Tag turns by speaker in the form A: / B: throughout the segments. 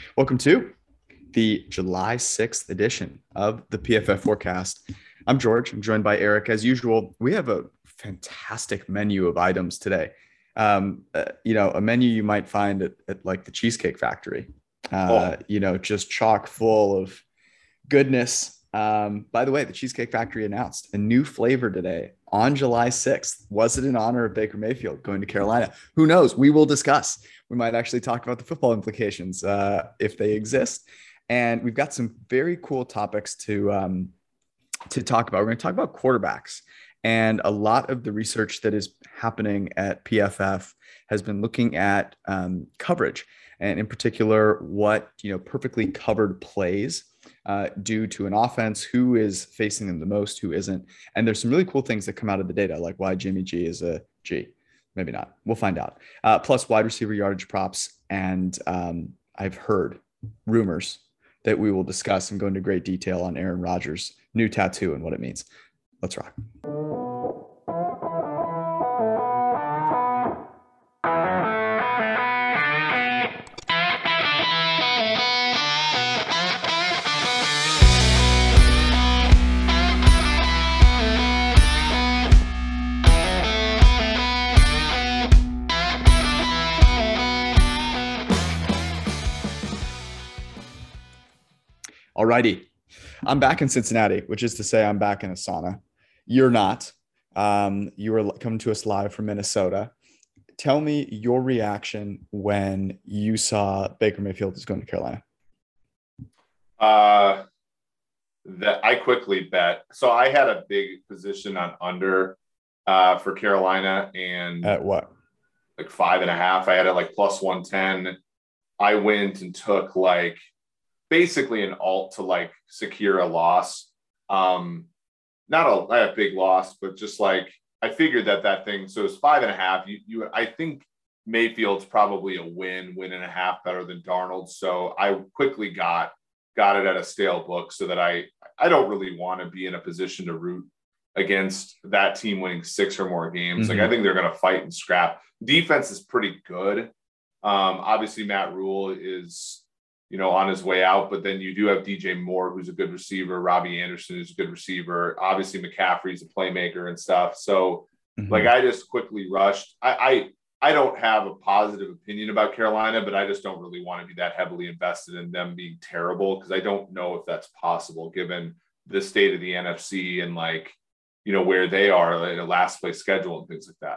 A: Welcome to the July 6th edition of the PFF Forecast. I'm George. I'm joined by Eric. As usual, we have a fantastic menu of items today. A menu you might find at like the Cheesecake Factory,
B: Oh,
A: just chock full of goodness. By the way, the Cheesecake Factory announced a new flavor today on July 6th. Was it in honor of Baker Mayfield going to Carolina? Who knows? We will discuss. We might actually talk about the football implications if they exist. And we've got some very cool topics to talk about. We're going to talk about quarterbacks. And a lot of the research that is happening at PFF has been looking at coverage, and in particular, what perfectly covered plays due to an offense, who is facing them the most, who isn't. And there's some really cool things that come out of the data, like why Jimmy G is a G. Maybe not. We'll find out. Plus wide receiver yardage props. And I've heard rumors that we will discuss and go into great detail on Aaron Rodgers' new tattoo and what it means. Let's rock. All righty. I'm back in Cincinnati, which is to say I'm back in a sauna. You're not. You were coming to us live from Minnesota. Tell me your reaction when you saw Baker Mayfield is going to Carolina.
B: uh, that I quickly bet. So I had a big position on under for Carolina and
A: At what?
B: like 5.5. I had it like plus 110. I went and took like basically an alt to like secure a loss. Not a big loss, but just like I figured that thing. So it's 5.5. I think Mayfield's probably a win and a half better than Darnold. So I quickly got it at a stale book so that I don't really want to be in a position to root against that team winning 6 or more games.
A: Mm-hmm.
B: Like I think they're going to fight and scrap. Defense is pretty good. Obviously Matt Rule is, on his way out, but then you do have DJ Moore, who's a good receiver, Robbie Anderson, who's a good receiver. Obviously McCaffrey's a playmaker and stuff. So like, I just quickly rushed. I don't have a positive opinion about Carolina, but I just don't really want to be that heavily invested in them being terrible, because I don't know if that's possible given the state of the NFC and like, where they are in a last place schedule and things like that.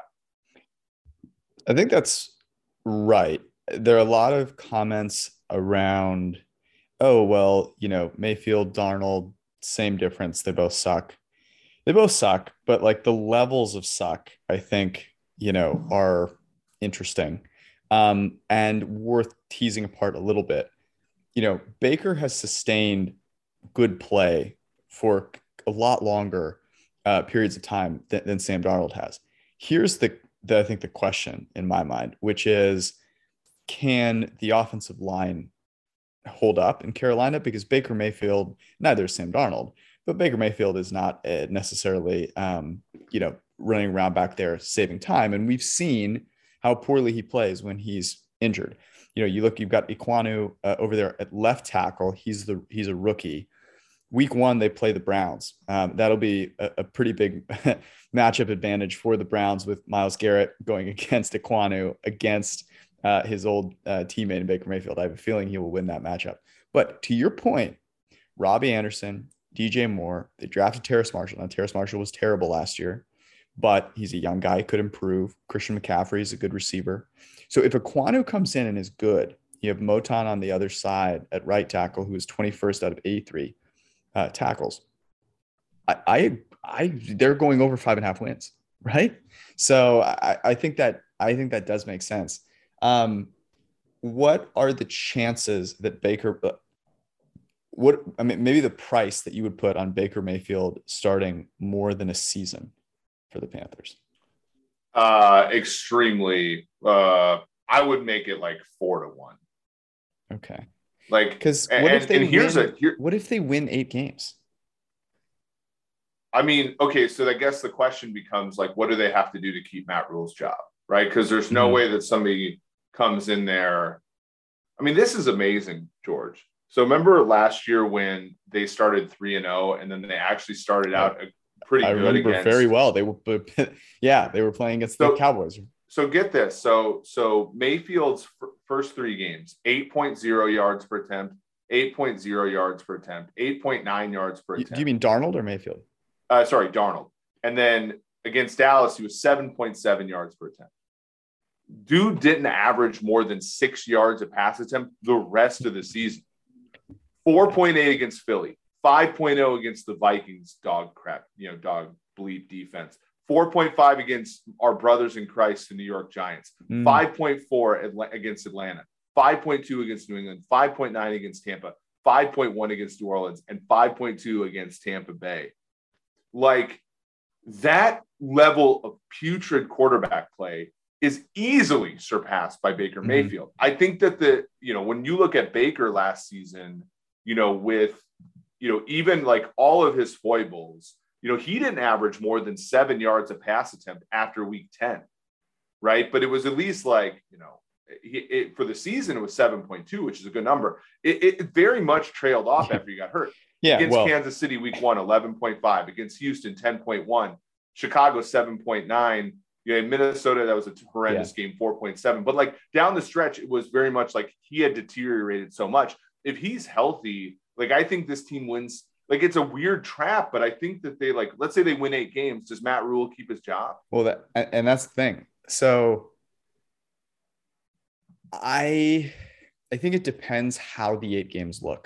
A: I think that's right. There are a lot of comments around, oh, well, Mayfield, Darnold, same difference. They both suck. They both suck, but like the levels of suck, I think, are interesting and worth teasing apart a little bit. Baker has sustained good play for a lot longer periods of time than Sam Darnold has. Here's I think the question in my mind, which is, can the offensive line hold up in Carolina? Because Baker Mayfield, neither is Sam Darnold, but Baker Mayfield is not necessarily, running around back there saving time. And we've seen how poorly he plays when he's injured. You've got Ekwonu over there at left tackle. He's a rookie. Week 1, they play the Browns. That'll be a pretty big matchup advantage for the Browns, with Myles Garrett going against Ekwonu, against his old teammate in Baker Mayfield. I have a feeling he will win that matchup. But to your point, Robbie Anderson, DJ Moore, they drafted Terrace Marshall. Now, Terrace Marshall was terrible last year, but he's a young guy, could improve. Christian McCaffrey is a good receiver. So if Ekwonu comes in and is good, you have Moton on the other side at right tackle, who is 21st out of 83 tackles. They're going over 5.5 wins, right? So I think that does make sense. What are the chances that maybe the price that you would put on Baker Mayfield starting more than a season for the Panthers?
B: Extremely. I would make it like 4-1.
A: Okay.
B: Like,
A: because what if they win 8 games?
B: I mean, okay, so I guess the question becomes like, what do they have to do to keep Matt Rule's job, right? Because there's no way that somebody comes in there. I mean, this is amazing, George. So remember last year when they started 3-0 and then they actually started out pretty good
A: remember
B: against.
A: very well. They were, they were playing against the Cowboys.
B: So get this. So Mayfield's first 3 games, 8.0 yards per attempt, 8.0 yards per attempt, 8.9 yards per attempt.
A: Do you mean Darnold or Mayfield?
B: Sorry, Darnold. And then against Dallas, he was 7.7 yards per attempt. Dude didn't average more than 6 yards a pass attempt the rest of the season. 4.8 against Philly, 5.0 against the Vikings, dog bleep defense. 4.5 against our brothers in Christ, the New York Giants. 5.4 against Atlanta. 5.2 against New England. 5.9 against Tampa. 5.1 against New Orleans. And 5.2 against Tampa Bay. Like, that level of putrid quarterback play is easily surpassed by Baker Mayfield. I think that when you look at Baker last season, with, even like all of his foibles, he didn't average more than 7 yards a pass attempt after week 10, right? But it was at least like, for the season, it was 7.2, which is a good number. It very much trailed off after he got hurt. Against Kansas City, week 1, 11.5. Against Houston, 10.1. Chicago, 7.9. Minnesota, that was a horrendous game, 4.7. But like down the stretch, it was very much like he had deteriorated so much. If he's healthy, like I think this team wins. Like it's a weird trap, but I think that they let's say they win 8 games. Does Matt Rule keep his job?
A: Well, that's the thing. So I think it depends how the 8 games look.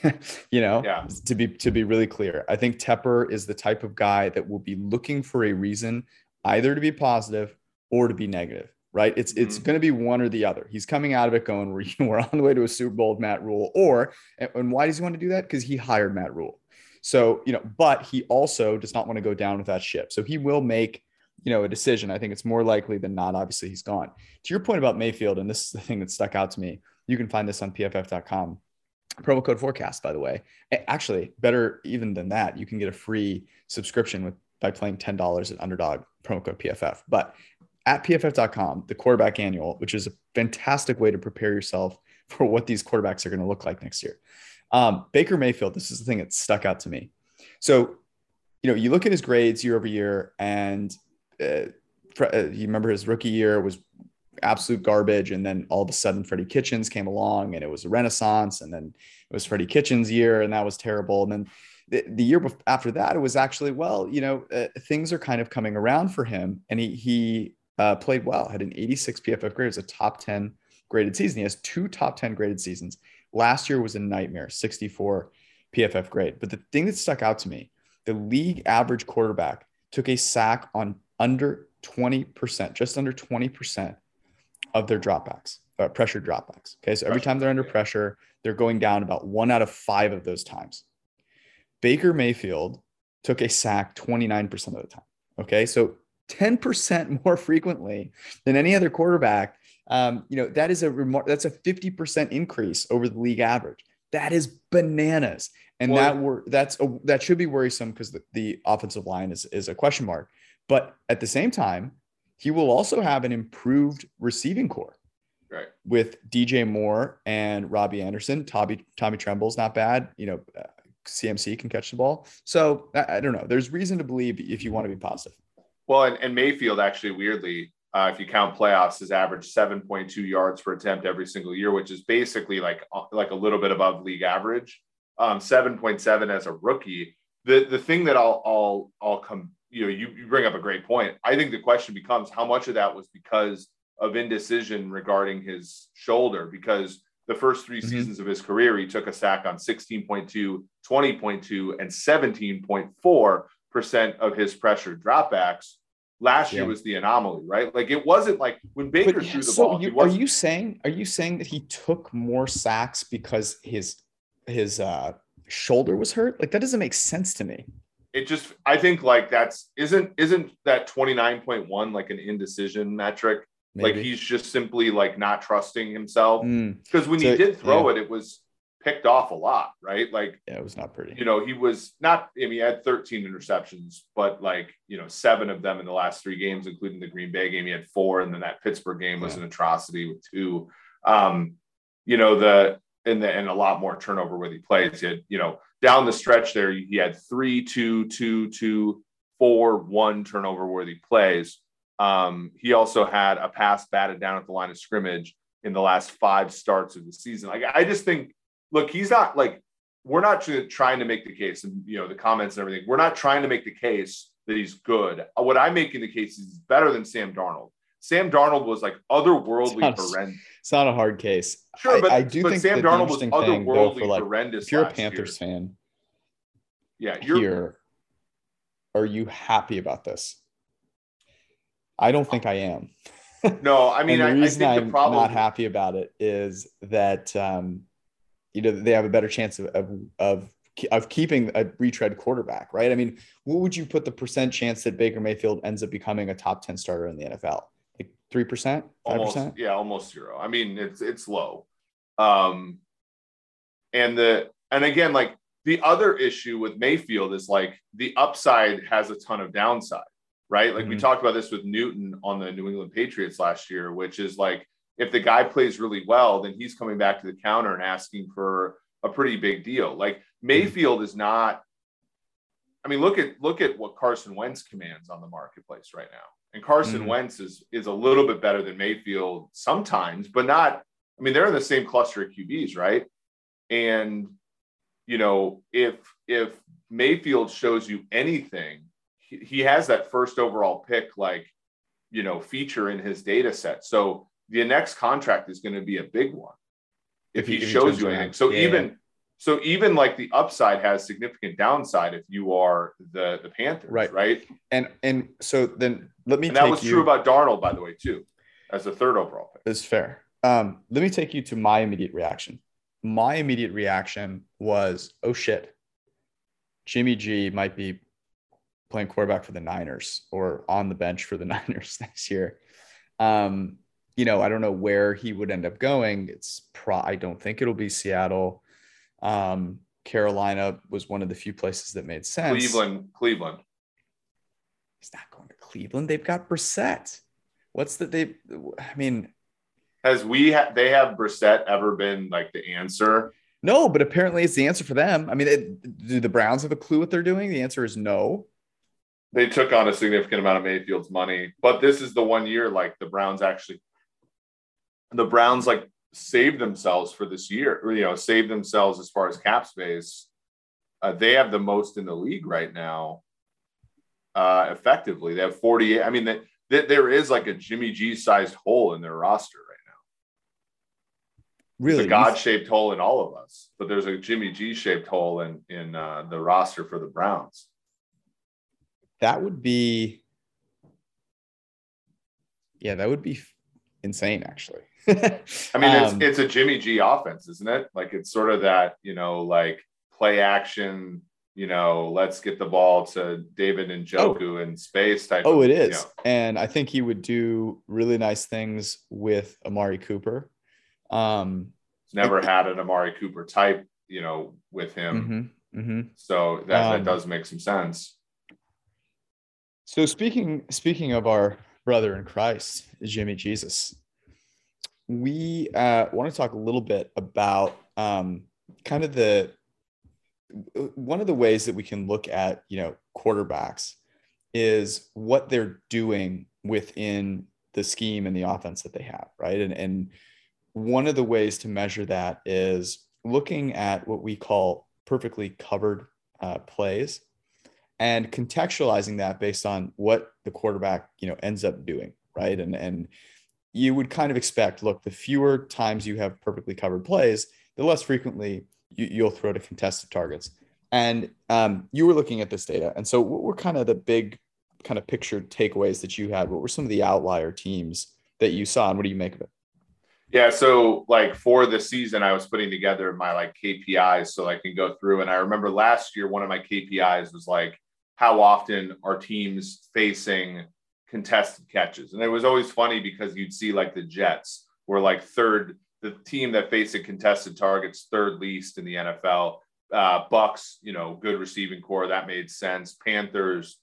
A: To be really clear, I think Tepper is the type of guy that will be looking for a reason either to be positive or to be negative, right? It's going to be one or the other. He's coming out of it going, we're on the way to a Super Bowl with Matt Rule. And why does he want to do that? Because he hired Matt Rule. So, but he also does not want to go down with that ship. So he will make, a decision. I think it's more likely than not. Obviously, he's gone. To your point about Mayfield, and this is the thing that stuck out to me, you can find this on pff.com. Promo code forecast, by the way. Actually, better even than that, you can get a free subscription by playing $10 at Underdog, promo code PFF. But at pff.com, the quarterback annual, which is a fantastic way to prepare yourself for what these quarterbacks are going to look like next year. Baker Mayfield, this is the thing that stuck out to me. So, you look at his grades year over year, and you remember his rookie year was absolute garbage. And then all of a sudden Freddie Kitchens came along and it was a renaissance. And then it was Freddie Kitchens' year and that was terrible. And then the year after that, it was actually, things are kind of coming around for him. And he played well, had an 86 PFF grade. It was a top 10 graded season. He has 2 top 10 graded seasons. Last year was a nightmare, 64 PFF grade. But the thing that stuck out to me, the league average quarterback took a sack on under 20%, just under 20% of their dropbacks, pressure dropbacks. Okay. So every time they're under pressure, they're going down about 1 out of 5 of those times. Baker Mayfield took a sack 29% of the time. Okay. So 10% more frequently than any other quarterback. That is that's a 50% increase over the league average. That is bananas. And that should be worrisome because the offensive line is a question mark. But at the same time, he will also have an improved receiving core,
B: right? With
A: DJ Moore and Robbie Anderson. Tommy Tremble's not bad. CMC can catch the ball. So I don't know. There's reason to believe if you want to be positive.
B: Well, and Mayfield actually, weirdly, if you count playoffs, has averaged 7.2 yards per attempt every single year, which is basically like a little bit above league average. 7.7 as a rookie. The thing that I'll come. You bring up a great point. I think the question becomes how much of that was because of indecision regarding his shoulder, because the first 3 seasons of his career, he took a sack on 16.2, 20.2, and 17.4% of his pressure dropbacks. Last year was the anomaly, right? Like it wasn't like when Baker threw the ball.
A: Are you saying that he took more sacks because his shoulder was hurt? Like that doesn't make sense to me.
B: I think like isn't that 29.1 like an indecision metric? Maybe. Like he's just simply like not trusting himself because when he did throw it was picked off a lot, right? Like
A: it was not pretty.
B: He was not. He had 13 interceptions, but 7 of them in the last 3 games, including the Green Bay game, he had 4, and then that Pittsburgh game was an atrocity with 2. and a lot more turnover worthy plays. He had, down the stretch there, he had 3, 2, 2, 2, 4, 1 turnover worthy plays. He also had a pass batted down at the line of scrimmage in the last 5 starts of the season. Like, I just think, look, he's not like, we're not trying to make the case, and the comments and everything. We're not trying to make the case that he's good. What I'm making the case is he's better than Sam Darnold. Sam Darnold was like otherworldly horrendous.
A: It's not a hard case.
B: Sure, but
A: I do think
B: Sam Darnold was otherworldly horrendous.
A: If you're a Panthers fan,
B: yeah,
A: are you happy about this? I don't think I am.
B: No, I mean,
A: the reason
B: I think
A: I'm not happy about it is that they have a better chance of keeping a retread quarterback, right? I mean, what would you put the percent chance that Baker Mayfield ends up becoming a top 10 starter in the NFL? Like 3%, 5%?
B: Almost 0. I mean, it's low. And again, like, the other issue with Mayfield is like the upside has a ton of downside, right? Like, we talked about this with Newton on the New England Patriots last year, which is like, if the guy plays really well, then he's coming back to the counter and asking for a pretty big deal. Like, Mayfield is not, I mean, look at what Carson Wentz commands on the marketplace right now. And Carson Wentz is a little bit better than Mayfield sometimes, but not, I mean, they're in the same cluster of QBs, right? And, if Mayfield shows you anything, he has that first overall pick, like, feature in his data set. So the next contract is going to be a big one if he shows you anything. So even like the upside has significant downside if you are the Panthers, right?
A: And so then let me.
B: And that was true about Darnold, by the way, too, as a 3rd overall pick.
A: That's fair. Let me take you to my immediate reaction. My immediate reaction was, oh shit, Jimmy G might be playing quarterback for the Niners or on the bench for the Niners next year. I don't know where he would end up going. I don't think it'll be Seattle. Carolina was one of the few places that made sense.
B: Cleveland.
A: He's not going to Cleveland. They've got Brissett.
B: They have Brissett ever been like the answer?
A: No, but apparently it's the answer for them. I mean, do the Browns have a clue what they're doing? The answer is no.
B: They took on a significant amount of Mayfield's money, but this is the one year like the Browns like saved themselves for this year, saved themselves as far as cap space. They have the most in the league right now. Effectively, they have 48. I mean, there is like a Jimmy G sized hole in their roster right now. Really, it's a God-shaped hole in all of us, but there's a Jimmy G shaped hole in the roster for the Browns.
A: That would be insane, actually.
B: I mean, it's a Jimmy G offense, isn't it? Like, it's sort of that, like play action, let's get the ball to David Njoku in space type.
A: Oh, it is. And I think he would do really nice things with Amari Cooper.
B: Never had an Amari Cooper type, with him. So that does make some sense.
A: So speaking of our brother in Christ, Jimmy Jesus, we want to talk a little bit about kind of one of the ways that we can look at, quarterbacks is what they're doing within the scheme and the offense that they have, right? And one of the ways to measure that is looking at what we call perfectly covered plays and contextualizing that based on what the quarterback, ends up doing, right? And you would kind of expect, look, the fewer times you have perfectly covered plays, the less frequently you'll throw to contested targets. And you were looking at this data. And so what were kind of the big kind of pictured takeaways that you had? What were some of the outlier teams that you saw, and what do you make of it?
B: Yeah. So like for the season, I was putting together my like KPIs so I can go through. And I remember last year, one of my KPIs was like, how often are teams facing contested catches? And it was always funny because you'd see like the Jets were like the team that faced contested targets, 3rd least in the NFL. Bucks, good receiving core. That made sense. Panthers,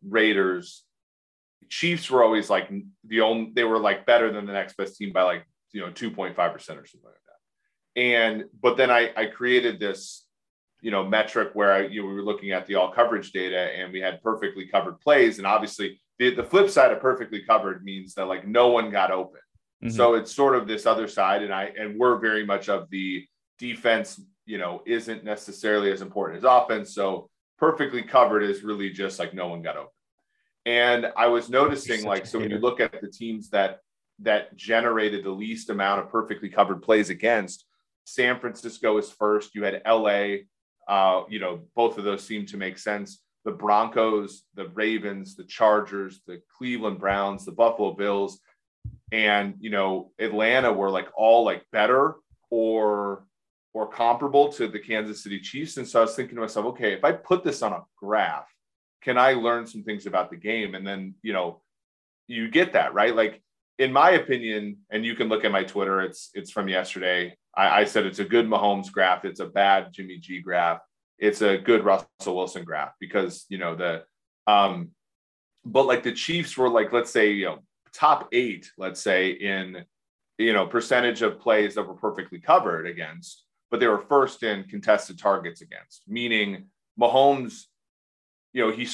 B: Raiders, Chiefs were always like they were like better than the next best team by like 2.5% or something like that. But then I created this, metric where we were looking at the all coverage data, and we had perfectly covered plays. And obviously the flip side of perfectly covered means that like no one got open. Mm-hmm. So it's sort of this other side. And we're very much of the defense, isn't necessarily as important as offense. So perfectly covered is really just like no one got open. And I was noticing, like, so when you look at the teams that generated the least amount of perfectly covered plays against, San Francisco is first. You had LA, both of those seem to make sense. The Broncos, the Ravens, the Chargers, the Cleveland Browns, the Buffalo Bills, and, Atlanta were like all like better or comparable to the Kansas City Chiefs. And so I was thinking to myself, okay, if I put this on a graph, can I learn some things about the game? And then, you get that, right? Like, in my opinion, and you can look at my Twitter, it's from yesterday. I said it's a good Mahomes graph. It's a bad Jimmy G graph. It's a good Russell Wilson graph because, but like the Chiefs were like, let's say, top 8, let's say in, percentage of plays that were perfectly covered against, but they were first in contested targets against, meaning Mahomes, he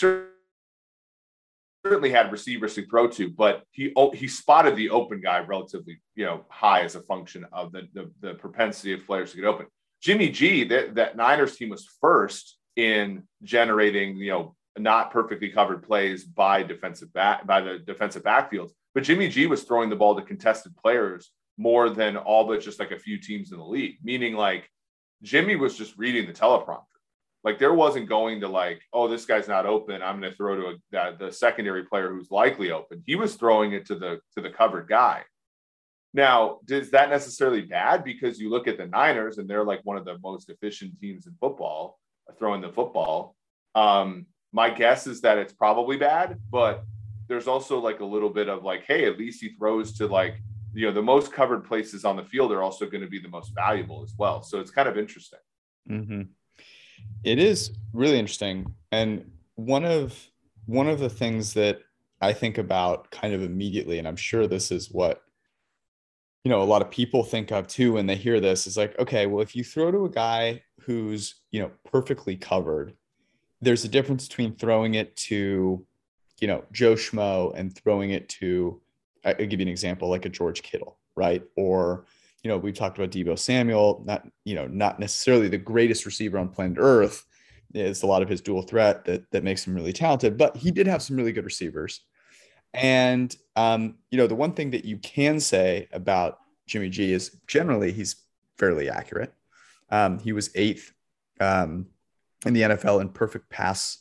B: certainly had receivers to throw to, but he spotted the open guy relatively, high as a function of the propensity of players to get open. Jimmy G, that Niners team was first in generating, not perfectly covered plays by the defensive backfields, but Jimmy G was throwing the ball to contested players more than all but just like a few teams in the league, meaning like Jimmy was just reading the teleprompter. Like there wasn't going to like, oh, this guy's not open, I'm going to throw to the secondary player who's likely open. He was throwing it to the covered guy. Now, is that necessarily bad? Because you look at the Niners and they're like one of the most efficient teams in football, throwing the football. My guess is that it's probably bad, but there's also like a little bit of like, hey, at least he throws to like, the most covered places on the field are also going to be the most valuable as well. So it's kind of interesting.
A: Mm-hmm. It is really interesting. And one of the things that I think about kind of immediately, and I'm sure this is what, a lot of people think of too when they hear this, is like, okay, well, if you throw to a guy who's, perfectly covered, there's a difference between throwing it to, Joe Schmo and throwing it to, I'll give you an example, like a George Kittle, right? Or, we talked about Deebo Samuel, not necessarily the greatest receiver on planet Earth. It's a lot of his dual threat that makes him really talented, but he did have some really good receivers. And, the one thing that you can say about Jimmy G is generally he's fairly accurate. He was 8th in the NFL in perfect pass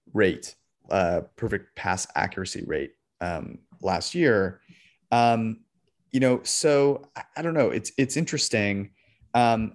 A: accuracy rate last year. So I don't know. It's interesting. I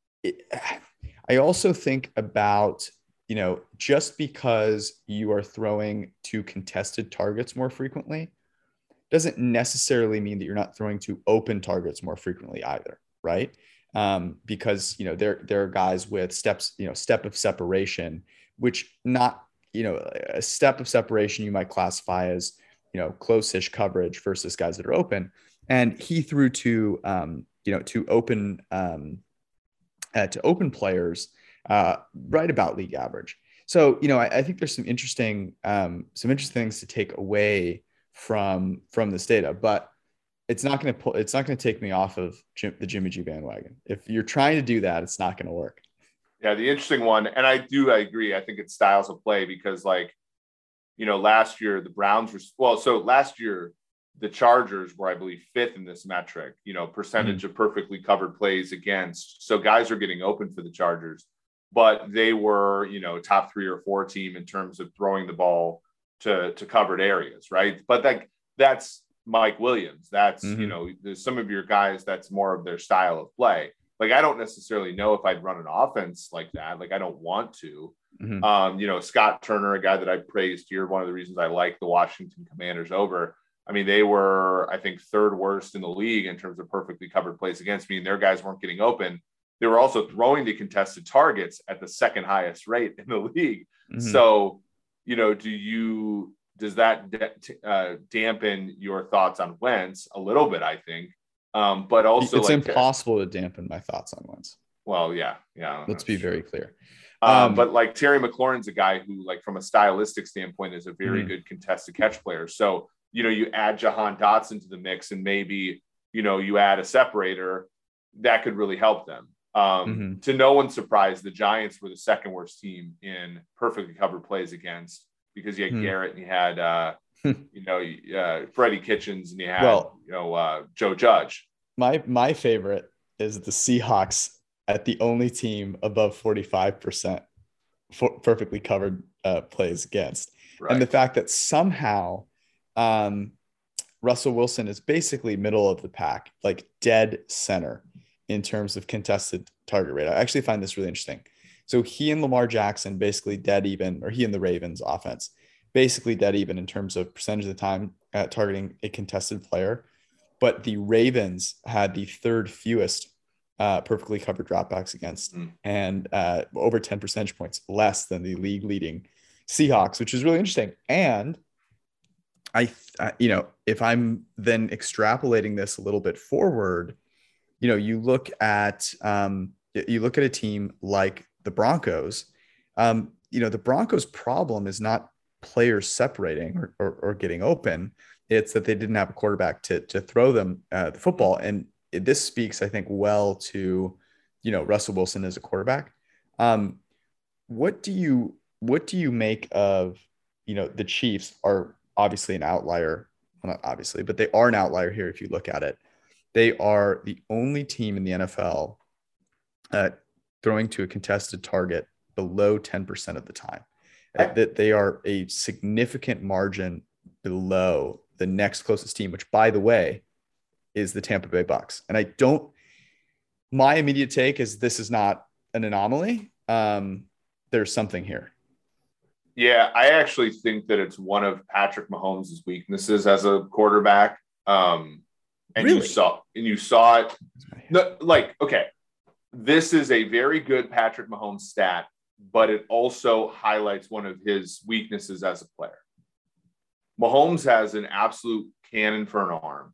A: also think about, just because you are throwing to contested targets more frequently doesn't necessarily mean that you're not throwing to open targets more frequently either, right? Because, there are guys with step of separation, which not, a step of separation you might classify as, close-ish coverage versus guys that are open. And he threw to, to open players right about league average. So, I think there's some interesting things to take away from this data, but it's not going to take me off of the Jimmy G bandwagon. If you're trying to do that, it's not going to work.
B: Yeah. The interesting one. And I agree. I think it's styles of play because like, last year the Browns were, so last year the Chargers were, I believe, 5th in this metric, percentage of perfectly covered plays against. So guys are getting open for the Chargers, but they were, top 3 or 4 team in terms of throwing the ball to covered areas. Right. But that's Mike Williams. That's, there's some of your guys, that's more of their style of play. Like, I don't necessarily know if I'd run an offense like that. Like, I don't want to. Mm-hmm. Scott Turner, a guy that I praised here, one of the reasons I like the Washington Commanders over. I mean, they were, I think, 3rd worst in the league in terms of perfectly covered plays against me, and their guys weren't getting open. They were also throwing to contested targets at the 2nd highest rate in the league. Mm-hmm. So, does that dampen your thoughts on Wentz a little bit? I think, But also
A: It's
B: like,
A: impossible to dampen my thoughts on Wentz.
B: well, yeah.
A: Let's be very clear.
B: But like Terry McLaurin's a guy who, like, from a stylistic standpoint, is a very good contested catch player. So, you know, you add Jahan Dotson to the mix and maybe, you know, you add a separator that could really help them. To no one's surprise, the Giants were the second worst team in perfectly covered plays against, because you had Garrett and you had, Freddie Kitchens and you had, Joe Judge.
A: My favorite is the Seahawks at the only team above 45% for perfectly covered plays against. Right. And the fact that somehow Russell Wilson is basically middle of the pack, like dead center in terms of contested target rate. I actually find this really interesting. So he and Lamar Jackson basically dead even, or he and the Ravens offense basically dead even in terms of percentage of the time targeting a contested player. But the Ravens had the third fewest perfectly covered dropbacks against, and over 10 percentage points less than the league leading Seahawks, which is really interesting. And if I'm then extrapolating this a little bit forward, you look at a team like the Broncos. The Broncos' problem is not players separating or getting open. It's that they didn't have a quarterback to throw them the football. And this speaks, I think, well to, Russell Wilson as a quarterback. What do you make of, the Chiefs are obviously an outlier, well, not obviously, but they are an outlier here. If you look at it, they are the only team in the NFL throwing to a contested target below 10% of the time. That they are a significant margin below the next closest team, which, by the way, is the Tampa Bay Bucks. And my immediate take is this is not an anomaly. There's something here.
B: Yeah, I actually think that it's one of Patrick Mahomes' weaknesses as a quarterback. And really? you saw it. No, okay, this is a very good Patrick Mahomes stat, but it also highlights one of his weaknesses as a player. Mahomes has an absolute cannon for an arm,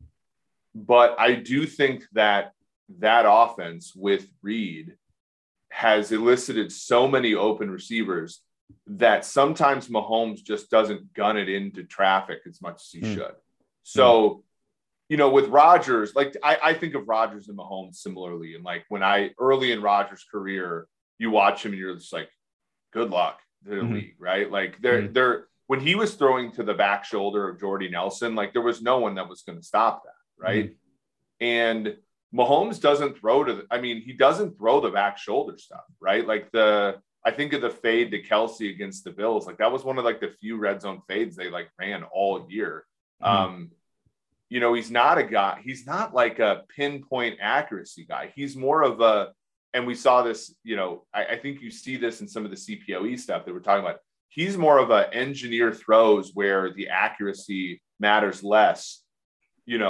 B: but I do think that offense with Reed has elicited so many open receivers that sometimes Mahomes just doesn't gun it into traffic as much as he should. So, with Rodgers, I think of Rodgers and Mahomes similarly. And early in Rodgers' career, you watch him and you're just like, good luck to the league, right? They're when he was throwing to the back shoulder of Jordy Nelson, there was no one that was going to stop that, right? And Mahomes doesn't throw he doesn't throw the back shoulder stuff, right? I think of the fade to Kelce against the Bills. That was one of the few red zone fades they ran all year. He's not a guy, he's not a pinpoint accuracy guy. He's more of and we saw this, I think you see this in some of the CPOE stuff that we're talking about. He's more of a engineer throws where the accuracy matters less, and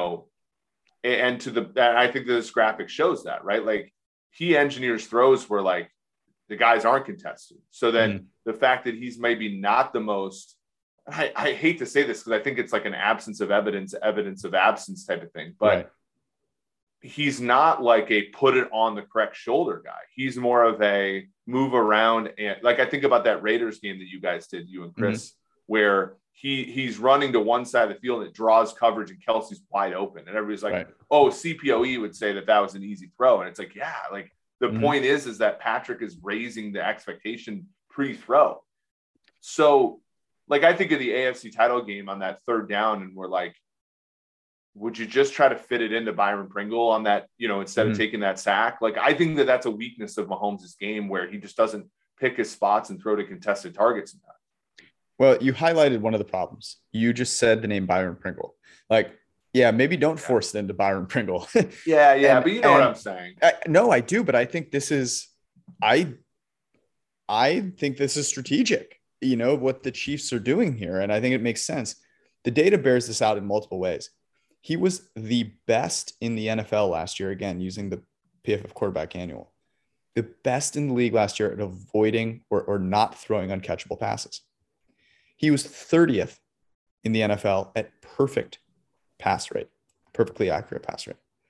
B: I think this graphic shows that, right? He engineers throws where the guys aren't contested. So then the fact that he's maybe not the most, I hate to say this because I think it's an absence of evidence of absence type of thing, but right. He's not a put it on the correct shoulder guy. He's more of a move around. And I think about that Raiders game that you guys did, you and Chris, where he's running to one side of the field and it draws coverage and Kelce's wide open. And everybody's like, right. Oh, CPOE would say that was an easy throw. And it's the point is that Patrick is raising the expectation pre-throw. So I think of the AFC title game on that third down and we're would you just try to fit it into Byron Pringle on that, instead of taking that sack? I think that that's a weakness of Mahomes' game where he just doesn't pick his spots and throw to contested targets.
A: Well, you highlighted one of the problems. You just said the name Byron Pringle. Maybe don't force it into Byron Pringle.
B: Yeah, but you know what I'm saying.
A: No, I do, but I think this is, I think this is strategic, what the Chiefs are doing here. And I think it makes sense. The data bears this out in multiple ways. He was the best in the NFL last year, again, using the PFF quarterback annual, the best in the league last year at avoiding or not throwing uncatchable passes. He was 30th in the NFL at perfect pass rate, perfectly accurate pass rate.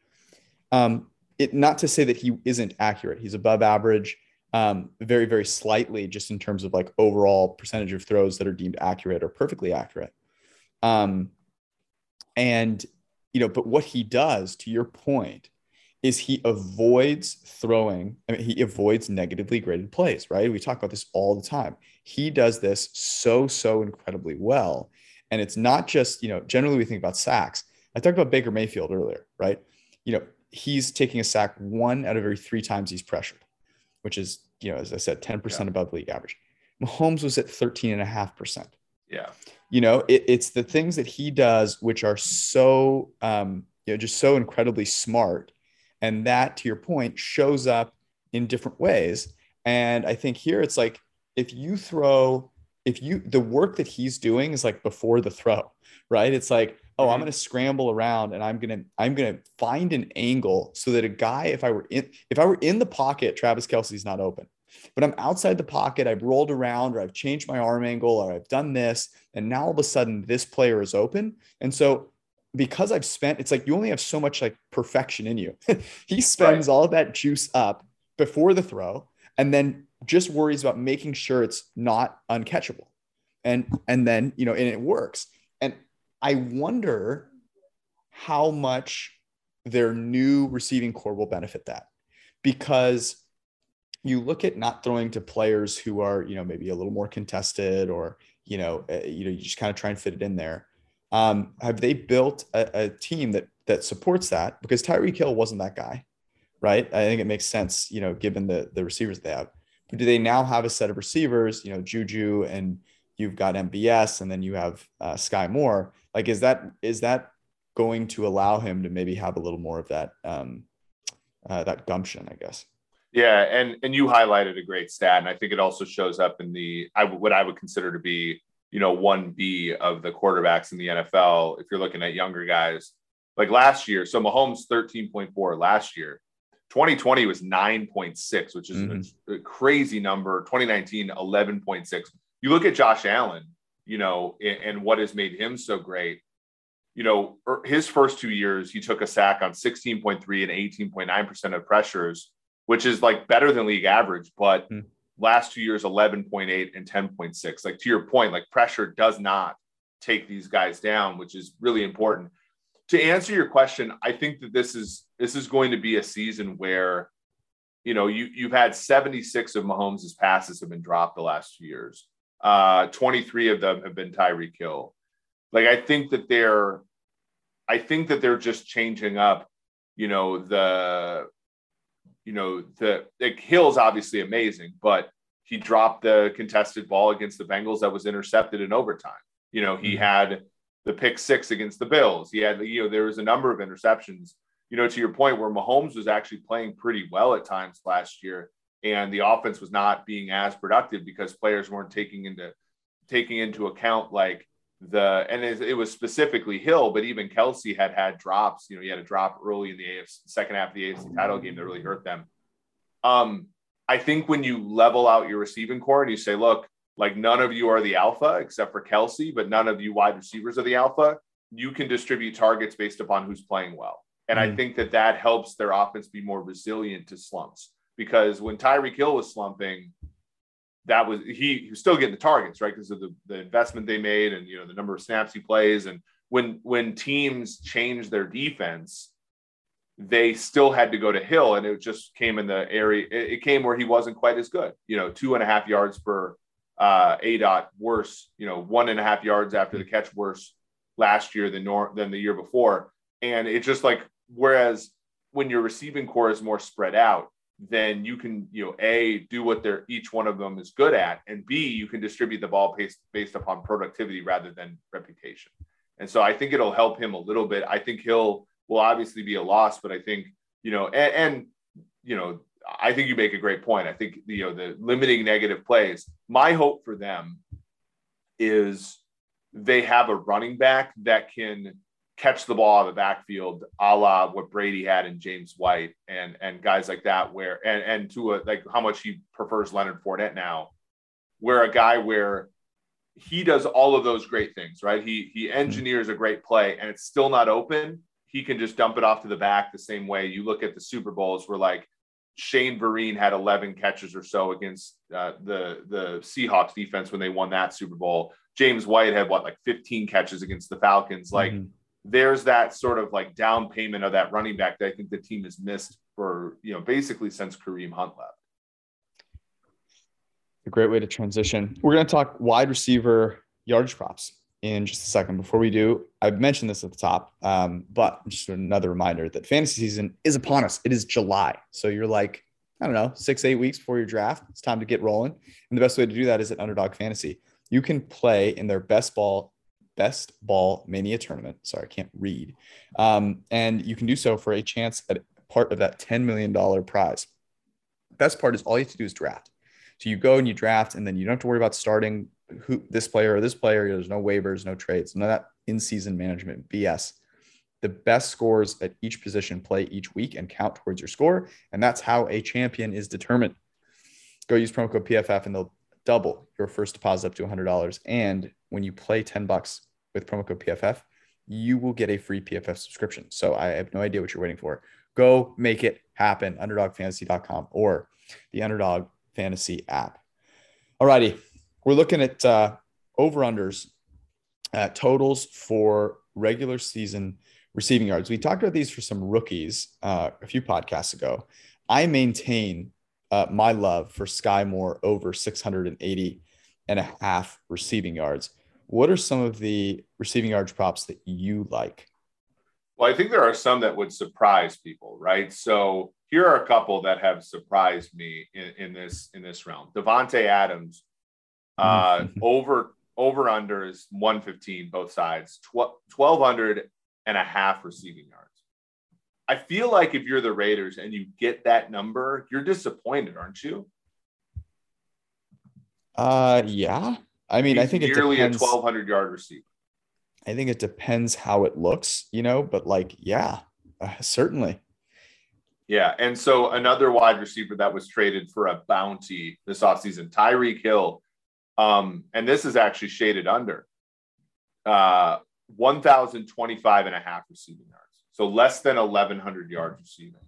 A: Not to say that he isn't accurate. He's above average, very, very slightly, just in terms of like overall percentage of throws that are deemed accurate or perfectly accurate. And, but what he does, to your point, is he avoids throwing. I mean, he avoids negatively graded plays, right? We talk about this all the time. He does this so incredibly well. And it's not just, generally we think about sacks. I talked about Baker Mayfield earlier, right? He's taking a sack 1 out of every 3 times he's pressured, which is, as I said, 10% above league average. Mahomes was at 13.5%.
B: Yeah.
A: It's the things that he does, which are so, just so incredibly smart. And that, to your point, shows up in different ways. And I think here it's like, the work that he's doing is like before the throw, right? It's like, I'm going to scramble around and I'm going to find an angle so that a guy, if I were in the pocket, Travis Kelce's not open, but I'm outside the pocket, I've rolled around or I've changed my arm angle or I've done this. And now all of a sudden this player is open. And so because it's like, you only have so much like perfection in you. He spends all of that juice up before the throw and then just worries about making sure it's not uncatchable. And then, and it works. And I wonder how much their new receiving core will benefit that, because you look at not throwing to players who are, maybe a little more contested or, you just kind of try and fit it in there. Have they built a team that supports that? Because Tyreek Hill wasn't that guy, right? I think it makes sense, given the receivers they have. But do they now have a set of receivers, Juju, and you've got MBS, and then you have Sky Moore? Like, is that going to allow him to maybe have a little more of that that gumption, I guess?
B: Yeah, and you highlighted a great stat, and I think it also shows up in what I would consider to be 1B of the quarterbacks in the NFL. If you're looking at younger guys, like last year, so Mahomes 13.4 last year. 2020 was 9.6, which is a crazy number. 2019 11.6. You look at Josh Allen, and what has made him so great. His first 2 years, he took a sack on 16.3 and 18.9% of pressures, which is like better than league average. But last 2 years, 11.8 and 10.6. Like, to your point, like, pressure does not take these guys down, which is really important. To answer your question, I think that this is going to be a season where, you've had 76 of Mahomes' passes have been dropped the last 2 years. 23 of them have been Tyreek Hill. Like, I think that they're just changing up, Hill's obviously amazing, but he dropped the contested ball against the Bengals that was intercepted in overtime. He had the pick 6 against the Bills. He had, there was a number of interceptions, to your point, where Mahomes was actually playing pretty well at times last year, and the offense was not being as productive because players weren't taking into account like it was specifically Hill, but even Kelce had drops. He had a drop early in the second half of the AFC title game that really hurt them. I think when you level out your receiving core and you say, look, like, none of you are the alpha except for Kelce, but none of you wide receivers are the alpha, you can distribute targets based upon who's playing well. And I think that helps their offense be more resilient to slumps, because when Tyreek Hill was slumping, he was still getting the targets, right? Because of the investment they made and, the number of snaps he plays. And when teams changed their defense, they still had to go to Hill, and it just came in the area. It came where he wasn't quite as good, 2.5 yards per ADOT worse, 1.5 yards after the catch worse last year than the year before. And it's just like, whereas when your receiving core is more spread out, then you can, A, do what each one of them is good at, and B, you can distribute the ball based upon productivity rather than reputation. And so I think it'll help him a little bit. I think Hill will obviously be a loss, but I think, I think you make a great point. I think, the limiting negative plays, my hope for them is they have a running back that can catch the ball out of the backfield, a la what Brady had in James White and guys like that, and like how much he prefers Leonard Fournette now, where a guy where he does all of those great things, right? He engineers a great play and it's still not open. he can just dump it off to the back the same way. You look at the Super Bowls where like Shane Vereen had 11 catches or so against the Seahawks defense when they won that Super Bowl. James White had like 15 catches against the Falcons. Like there's that sort of like down payment of that running back that I think the team has missed for, basically since Kareem Hunt left.
A: A great way to transition. We're going to talk wide receiver yardage props in just a second. Before we do, I've mentioned this at the top, but just another reminder that fantasy season is upon us. It is July. So you're like, I don't know, 6-8 weeks before your draft. It's time to get rolling. And the best way to do that is at Underdog Fantasy. You can play in their best ball mania tournament. Sorry, I can't read. And you can do so for a chance at part of that $10 million prize. Best part is all you have to do is draft. So you go and you draft, and then you don't have to worry about starting this player or this player. There's no waivers, no trades, none of that in-season management BS. The best scores at each position play each week and count towards your score, and that's how a champion is determined. Go use promo code PFF, and they'll double your first deposit up to $100. And when you play $10 with promo code PFF, you will get a free PFF subscription. So I have no idea what you're waiting for. Go make it happen. UnderdogFantasy.com or the Underdog Fantasy app. All righty. We're looking at over-unders, totals for regular season receiving yards. We talked about these for some rookies a few podcasts ago. I maintain my love for Sky Moore over 680.5 receiving yards. What are some of the receiving yards props that you like?
B: Well, I think there are some that would surprise people, right? So here are a couple that have surprised me in this realm. Devontae Adams, over under is 115, both sides, 1,200.5 receiving yards. I feel like if you're the Raiders and you get that number, you're disappointed, aren't you?
A: Yeah. I mean, I think it depends.
B: A 1,200-yard receiver.
A: I think it depends how it looks, but like, yeah, certainly.
B: Yeah. And so another wide receiver that was traded for a bounty this offseason, Tyreek Hill. And this is actually shaded under 1,025.5 receiving yards. So less than 1,100 yards receiving.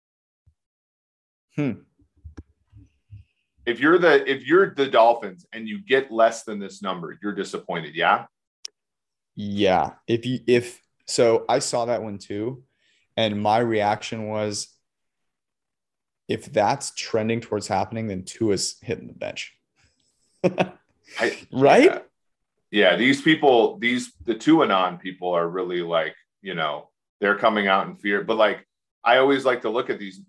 B: If you're the Dolphins and you get less than this number, you're disappointed. Yeah.
A: Yeah. So I saw that one too. And my reaction was, if that's trending towards happening, then Tua's hitting the bench. Right?
B: Yeah. These people, the Tuanon people are really like, they're coming out in fear. But like, I always like to look at these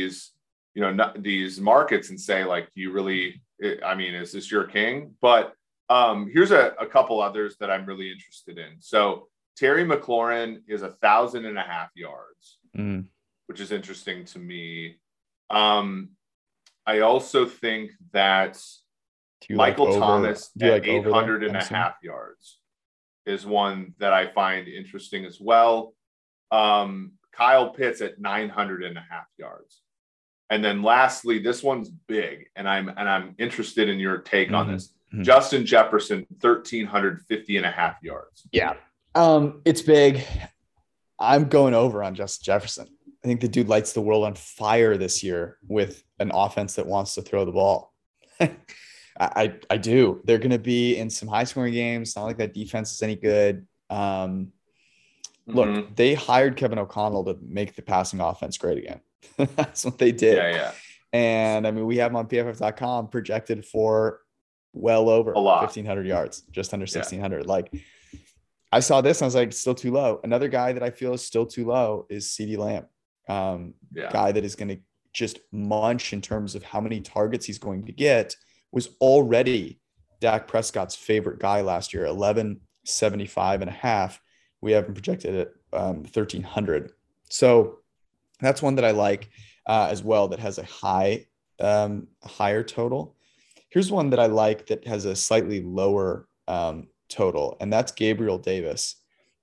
B: markets and say, like, do you really, is this your king? But here's a couple others that I'm really interested in. So Terry McLaurin is 1,000.5 yards, which is interesting to me. I also think that Michael Thomas at 800.5 yards is one that I find interesting as well. Kyle Pitts at 900.5 yards. And then lastly, this one's big, and I'm interested in your take on this. Justin Jefferson, 1,350.5 yards.
A: Yeah. It's big. I'm going over on Justin Jefferson. I think the dude lights the world on fire this year with an offense that wants to throw the ball. I do. They're going to be in some high scoring games. It's not like that defense is any good. Look, they hired Kevin O'Connell to make the passing offense great again. That's what they did.
B: Yeah.
A: And we have him on PFF.com projected for well over 1,500 yards, just under 1,600. Like, I saw this and I was like, still too low. Another guy that I feel is still too low is CeeDee Lamb. Guy that is going to just munch in terms of how many targets he's going to get, was already Dak Prescott's favorite guy last year, 1,175.5. We have him projected at 1,300. So that's one that I like as well, that has a higher total. Here's one that I like that has a slightly lower total, and that's Gabriel Davis,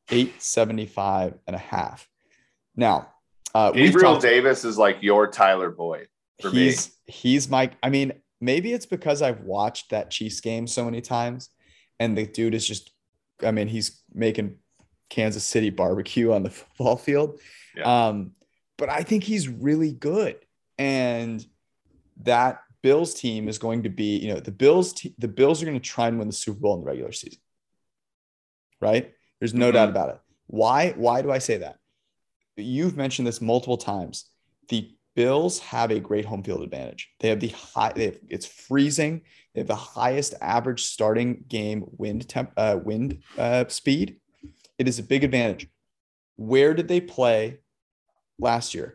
A: 875.5. Now,
B: Gabriel Davis is like your Tyler Boyd for me.
A: He's my, maybe it's because I've watched that Chiefs game so many times, and the dude is just, he's making Kansas City barbecue on the football field.
B: Yeah.
A: But I think he's really good. And that Bills team is going to be, the Bills are going to try and win the Super Bowl in the regular season. Right? There's no doubt about it. Why do I say that? You've mentioned this multiple times. The Bills have a great home field advantage. They have it's freezing. They have the highest average starting game wind speed. It is a big advantage. Where did they play last year?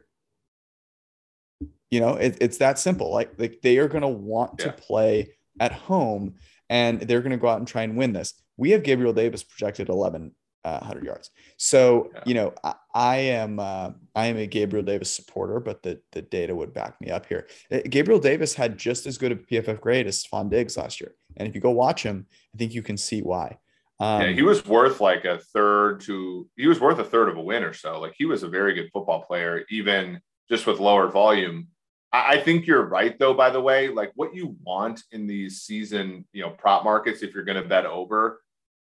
A: It's that simple. Like they are going to want to play at home, and they're going to go out and try and win this. We have Gabriel Davis projected 1,100 yards. So, I am a Gabriel Davis supporter, but the data would back me up here. Gabriel Davis had just as good a PFF grade as Stephon Diggs last year. And if you go watch him, I think you can see why.
B: He was worth a third of a win or so. Like, he was a very good football player, even just with lower volume. I think you're right, though, by the way. Like, what you want in these season, prop markets, if you're going to bet over,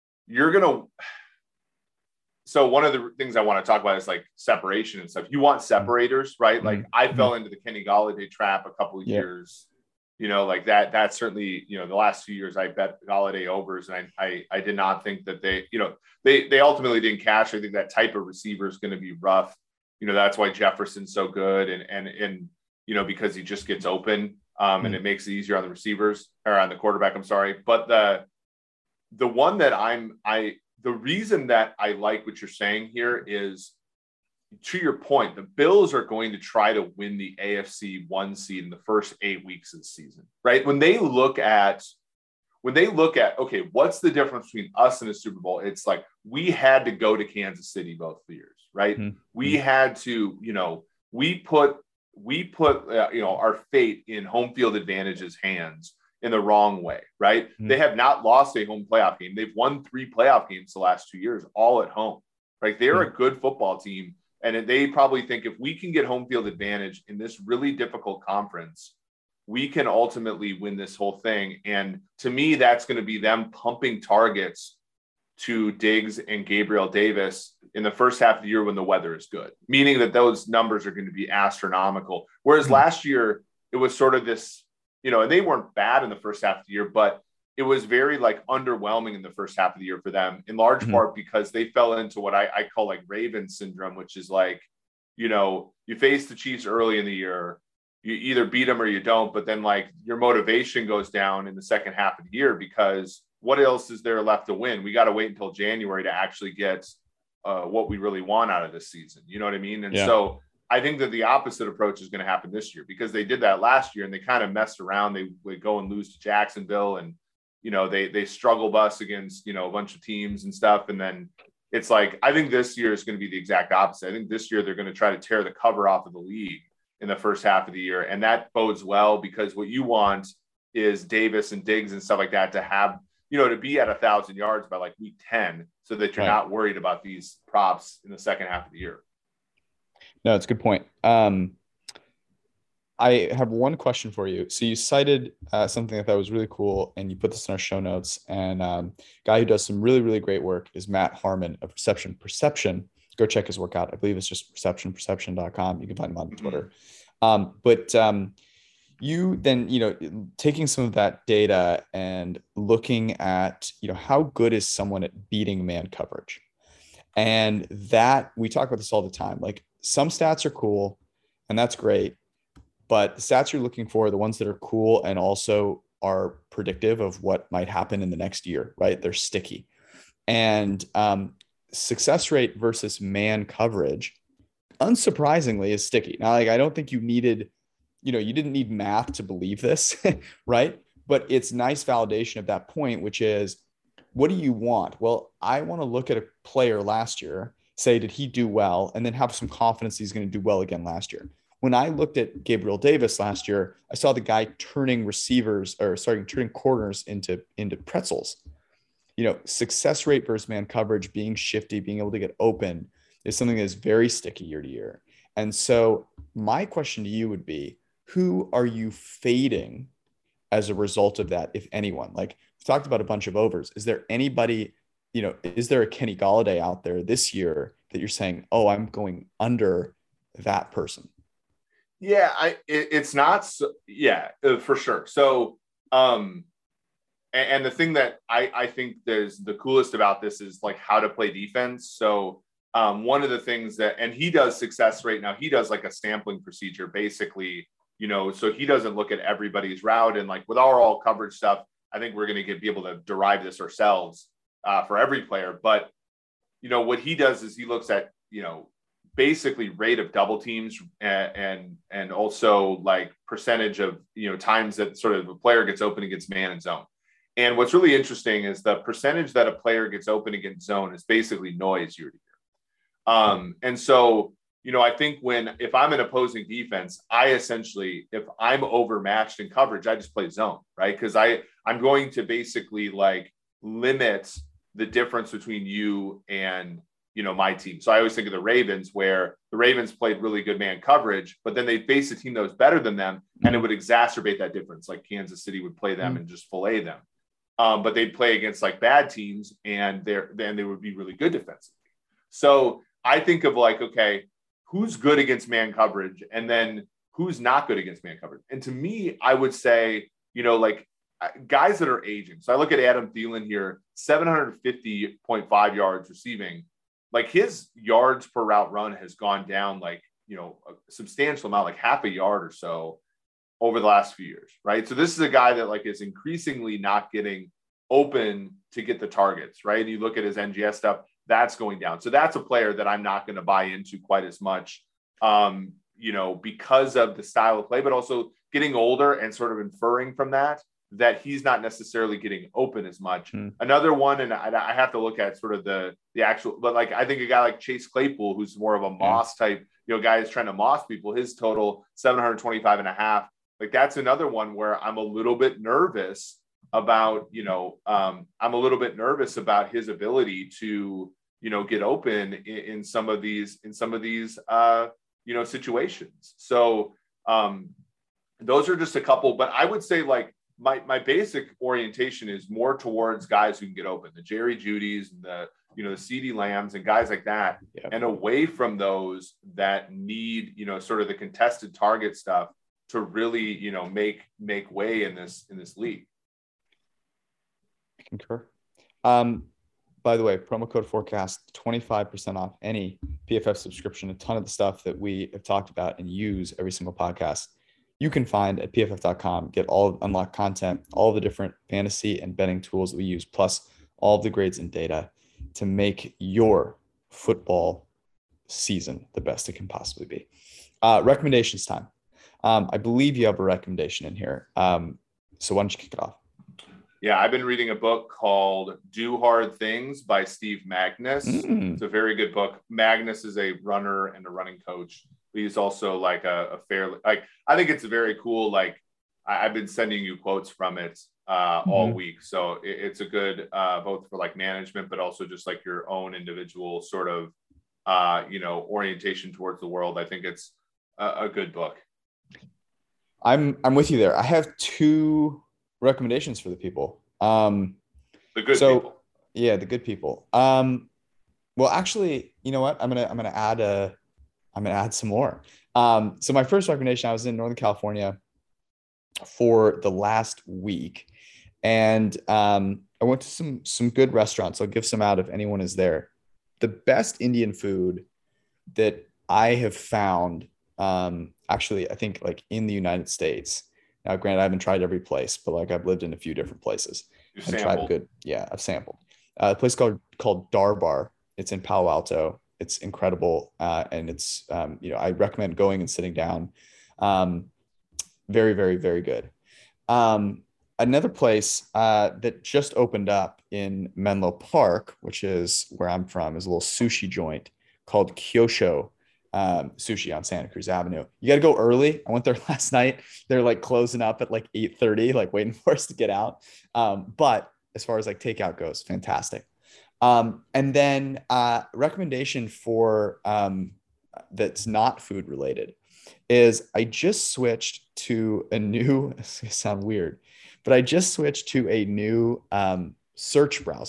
B: so one of the things I want to talk about is like separation and stuff. You want separators, right? Like, I fell into the Kenny Golladay trap a couple of years, like that certainly, the last 2 years I bet Golladay overs, and I did not think that they ultimately didn't cash. I think that type of receiver is going to be rough. That's why Jefferson's so good. And because he just gets open and it makes it easier on the receivers or on the quarterback. I'm sorry. But the one that the reason that I like what you're saying here is, to your point, the Bills are going to try to win the AFC 1 seed in the first 8 weeks of the season, right? When they look at, okay, what's the difference between us and the Super Bowl? It's like, we had to go to Kansas City both years, right? We had to, we put our fate in home field advantage's hands in the wrong way, right? They have not lost a home playoff game. They've won 3 playoff games the last 2 years, all at home, right? They're a good football team. And they probably think, if we can get home field advantage in this really difficult conference, we can ultimately win this whole thing. And to me, that's going to be them pumping targets to Diggs and Gabriel Davis in the first half of the year when the weather is good, meaning that those numbers are going to be astronomical. Whereas last year, it was sort of this, and they weren't bad in the first half of the year, but it was very underwhelming in the first half of the year for them, in large part because they fell into what I call Raven syndrome, which is you face the Chiefs early in the year, you either beat them or you don't, but then your motivation goes down in the second half of the year, because what else is there left to win? We got to wait until January to actually get what we really want out of this season. You know what I mean? And so I think that the opposite approach is going to happen this year, because they did that last year and they kind of messed around. They would go and lose to Jacksonville, and they struggle bus against a bunch of teams and stuff. And then it's I think this year is going to be the exact opposite. I think this year they're going to try to tear the cover off of the league in the first half of the year, and that bodes well, because what you want is Davis and Diggs and stuff like that to have to be at 1,000 yards by week 10, so that you're not worried about these props in the second half of the year.
A: No, it's a good point. I have one question for you. So you cited something that was really cool, and you put this in our show notes. And guy who does some really, really great work is Matt Harmon of Reception Perception. Go check his work out. I believe it's just receptionperception.com. You can find him on Twitter. But you then, taking some of that data and looking at, how good is someone at beating man coverage? And that, we talk about this all the time. Some stats are cool, and that's great. But the stats you're looking for are the ones that are cool and also are predictive of what might happen in the next year, right? They're sticky. And success rate versus man coverage, unsurprisingly, is sticky. Now, I don't think you needed, you didn't need math to believe this, right? But it's nice validation of that point, which is, what do you want? Well, I want to look at a player last year, say, did he do well? And then have some confidence he's going to do well again last year. When I looked at Gabriel Davis last year, I saw the guy turning corners into pretzels. Success rate versus man coverage, being shifty, being able to get open is something that is very sticky year to year. And so my question to you would be, who are you fading as a result of that, if anyone? We've talked about a bunch of overs. Is there anybody is there a Kenny Galladay out there this year that you're saying, oh, I'm going under that person?
B: Yeah, it's not. Yeah, for sure. So, and the thing that I think there's the coolest about this is like how to play defense. So, one of the things that, and he does success rate now, he does like a sampling procedure, basically, so he doesn't look at everybody's route. And like with our all coverage stuff, I think we're going to be able to derive this ourselves for every player. But, what he does is he looks at, basically rate of double teams and also like percentage of, times that sort of a player gets open against man and zone. And what's really interesting is the percentage that a player gets open against zone is basically noise year to year. And so, I think if I'm an opposing defense, I essentially, if I'm overmatched in coverage, I just play zone, right? Because I'm going to basically like limit the difference between you and, my team. So I always think of the Ravens, where the Ravens played really good man coverage, but then they faced a team that was better than them, and it would exacerbate that difference. Like Kansas City would play them and just fillet them. But they'd play against like bad teams, and then they would be really good defensively. So I think of like, okay, who's good against man coverage, and then who's not good against man coverage. And to me, I would say, like guys that are aging. So I look at Adam Thielen here, 750.5 yards receiving. Like his yards per route run has gone down like, a substantial amount, like half a yard or so over the last few years, right? So this is a guy that like is increasingly not getting open to get the targets, right? And you look at his NGS stuff, that's going down. So that's a player that I'm not going to buy into quite as much, because of the style of play, but also getting older and sort of inferring from that he's not necessarily getting open as much. Another one, and I have to look at sort of the actual, but like I think a guy like Chase Claypool, who's more of a Moss type, guy is trying to Moss people, his total 725.5. Like that's another one where I'm a little bit nervous about, I'm a little bit nervous about his ability to, get open in some of these, situations. So those are just a couple, but I would say like my basic orientation is more towards guys who can get open, the Jerry Judys and the CeeDee Lambs and guys like that, and away from those that need, sort of the contested target stuff to really, make way in this league.
A: I concur. By the way, promo code forecast, 25% off any PFF subscription. A ton of the stuff that we have talked about and use every single podcast, you can find at pff.com. Get all of unlocked content, all the different fantasy and betting tools that we use, plus all of the grades and data to make your football season the best it can possibly be. Recommendations time. I believe you have a recommendation in here. So why don't you kick it off?
B: Yeah, I've been reading a book called Do Hard Things by Steve Magnus. It's a very good book. Magnus is a runner and a running coach. He's also like a fairly, like, I think it's a very cool, like, I've been sending you quotes from it all week. So it's a good, both for like management, but also just like your own individual sort of, orientation towards the world. I think it's a good book.
A: I'm with you there. I have two recommendations for the people.
B: The good people.
A: Yeah, the good people. Well, actually, you know what? I'm gonna add some more. So my first recommendation, I was in Northern California for the last week, and I went to some good restaurants. I'll give some out if anyone is there. The best Indian food that I have found, actually, I think like in the United States. Now, granted, I haven't tried every place, but like I've lived in a few different places.
B: I've tried
A: good. Yeah, I've sampled. A place called Darbar. It's in Palo Alto. It's incredible, and it's I recommend going and sitting down. Very, very, very good. Another place that just opened up in Menlo Park, which is where I'm from, is a little sushi joint called Kyosho Sushi on Santa Cruz Avenue. You got to go early. I went there last night. They're like closing up at like 8:30, like waiting for us to get out. But as far as like takeout goes, fantastic. And then recommendation for that's not food related is I just switched to a new, it's gonna sound weird, but I just switched to a new search browser.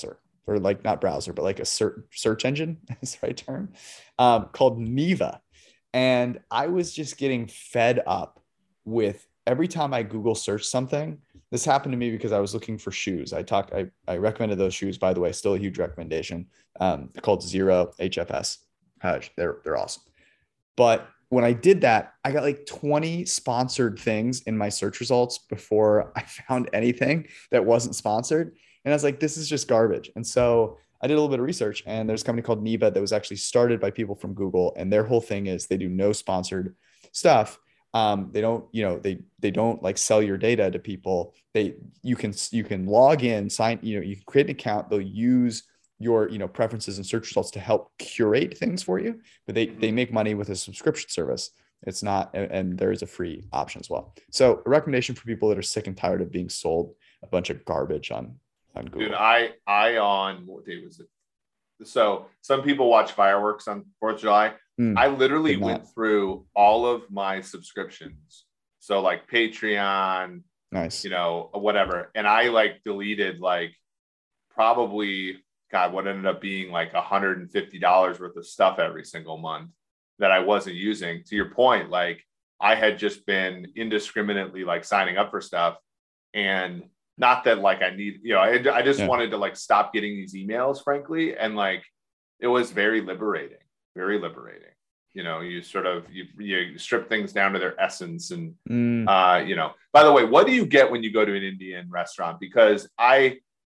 A: or like not browser, but like a search engine is the right term, called Neva. And I was just getting fed up with every time I Google search something. This happened to me because I was looking for shoes. I recommended those shoes, by the way, still a huge recommendation. They're called Zero HFS. They're awesome. But when I did that, I got like 20 sponsored things in my search results before I found anything that wasn't sponsored. And I was like, this is just garbage. And so I did a little bit of research, and there's a company called Neva that was actually started by people from Google. And their whole thing is they do no sponsored stuff. They don't, they don't like sell your data to people. You can log in, sign, you can create an account. They'll use your, preferences and search results to help curate things for you, but they make money with a subscription service. It's not, and there is a free option as well. So a recommendation for people that are sick and tired of being sold a bunch of garbage on Google.
B: Dude, I on what day was it? So some people watch fireworks on 4th of July. I literally went through all of my subscriptions. So like Patreon,
A: nice,
B: whatever. And I like deleted like probably, God, what ended up being like $150 worth of stuff every single month that I wasn't using. To your point, like I had just been indiscriminately like signing up for stuff, and not that like I need, I just wanted to like stop getting these emails, frankly. And like, it was very liberating. You sort of, you strip things down to their essence. And, by the way, what do you get when you go to an Indian restaurant? Because I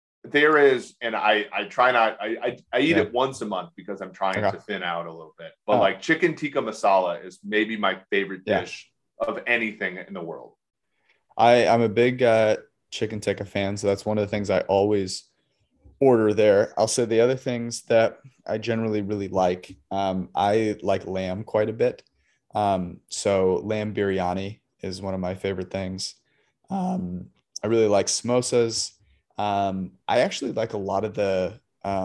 B: try not, I eat it once a month because I'm trying to thin out a little bit, but like chicken tikka masala is maybe my favorite dish of anything in the world.
A: I'm a big chicken tikka fan. So that's one of the things I always order there. I'll say the other things that I generally really like. I like lamb quite a bit. So lamb biryani is one of my favorite things. I really like samosas. I actually like a lot of the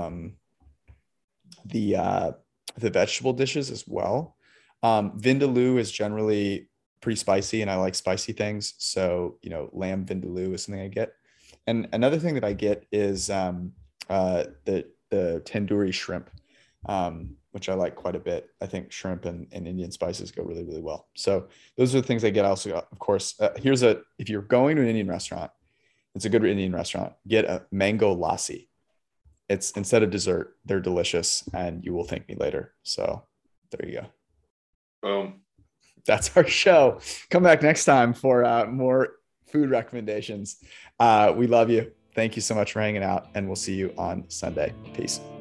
A: vegetable dishes as well. Vindaloo is generally pretty spicy, and I like spicy things. So, lamb vindaloo is something I get. And another thing that I get is the tandoori shrimp, which I like quite a bit. I think shrimp and Indian spices go really, really well. So those are the things I get. Also, of course, if you're going to an Indian restaurant, it's a good Indian restaurant, get a mango lassi. It's instead of dessert, they're delicious, and you will thank me later. So there you go.
B: Boom.
A: That's our show. Come back next time for more food recommendations. We love you. Thank you so much for hanging out, and we'll see you on Sunday. Peace.